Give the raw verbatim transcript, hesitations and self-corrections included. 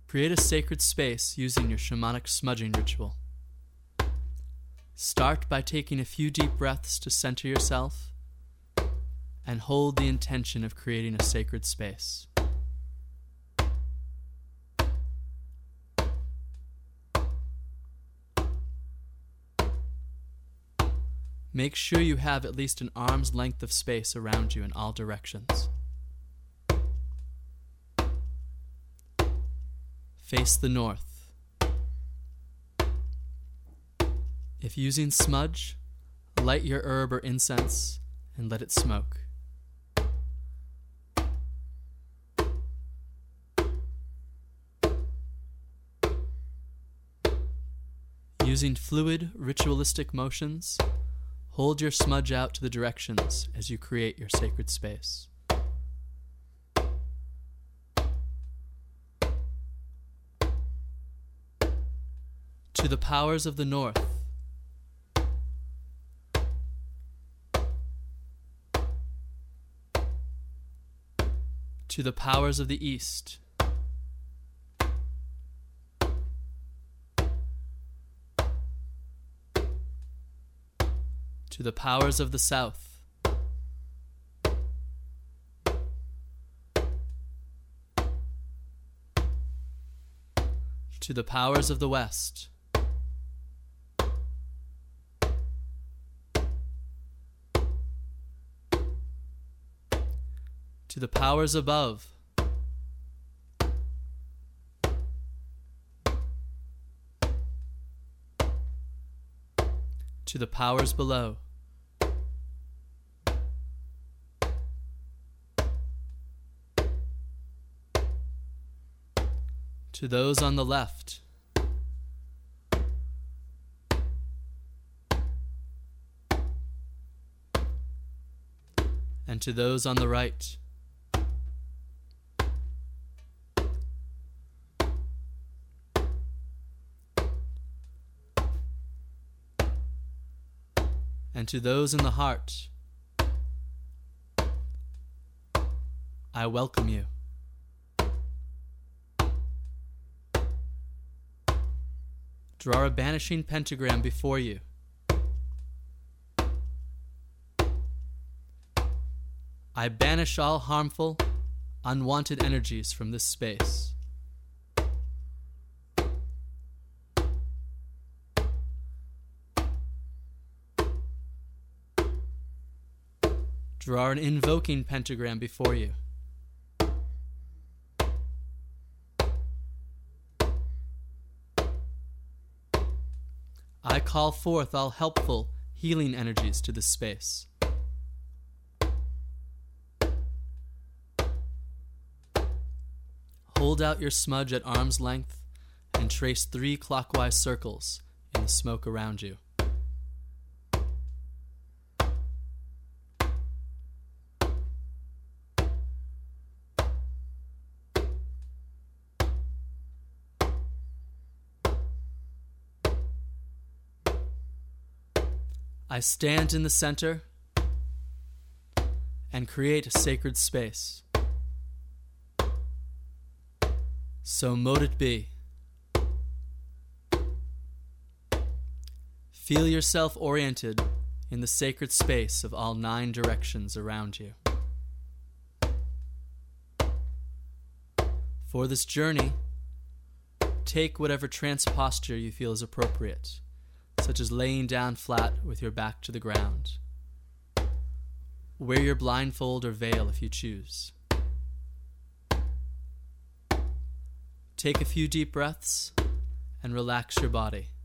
Create a sacred space using your shamanic smudging ritual. Start by taking a few deep breaths to center yourself and hold the intention of creating a sacred space. Make sure you have at least an arm's length of space around you in all directions. Face the north. If using smudge, light your herb or incense and let it smoke. Using fluid, ritualistic motions, hold your smudge out to the directions as you create your sacred space. To the powers of the north, to the powers of the east, to the powers of the south, to the powers of the west, to the powers above, to the powers below, to those on the left, and to those on the right. And to those in the heart, I welcome you. Draw a banishing pentagram before you. I banish all harmful, unwanted energies from this space. Draw an invoking pentagram before you. I call forth all helpful, healing energies to this space. Hold out your smudge at arm's length and trace three clockwise circles in the smoke around you. I stand in the center and create a sacred space. So mote it be. Feel yourself oriented in the sacred space of all nine directions around you. For this journey, take whatever trance posture you feel is appropriate, such as laying down flat with your back to the ground. Wear your blindfold or veil if you choose. Take a few deep breaths and relax your body.